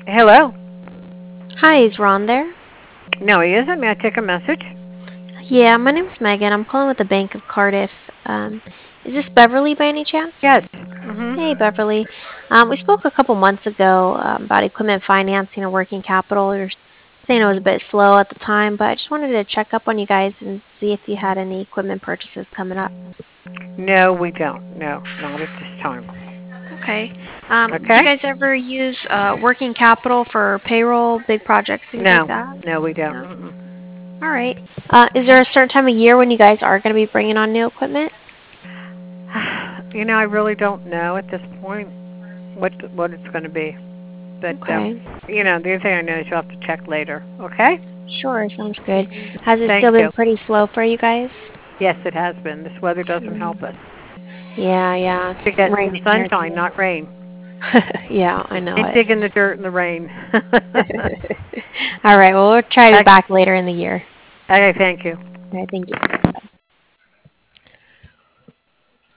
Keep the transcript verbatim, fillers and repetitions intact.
Hello. Hi, is Ron there? No, he isn't. May I take a message? Yeah, my name's Megan. I'm calling with the Bank of Cardiff. Um, is this Beverly by any chance? Yes. Mhm. Hey, Beverly. Um, we spoke a couple months ago um, about equipment financing and working capital. You're saying it was a bit slow at the time, but I just wanted to check up on you guys and see if you had any equipment purchases coming up. No, we don't. No, not at this time. Okay. Um, do you Okay? guys ever use uh, working capital for payroll, big projects, things like No. that? No, we don't. No. Mm-mm. All right. Uh, is there a certain time of year when you guys are going to be bringing on new equipment? You know, I really don't know at this point what what it's going to be. But um, Okay. you know, the other thing I know is you'll have to check later. Okay? Sure, sounds good. Has it Thank still been you. pretty slow for you guys? Yes, it has been. This weather doesn't help Mm. us. Yeah, yeah, We it's get some raining here sunshine, too. not rain. Yeah, I know Ain't it. digging the dirt in the rain. All right, well, we'll try you Okay, back later in the year. okay, thank you. All right, thank you.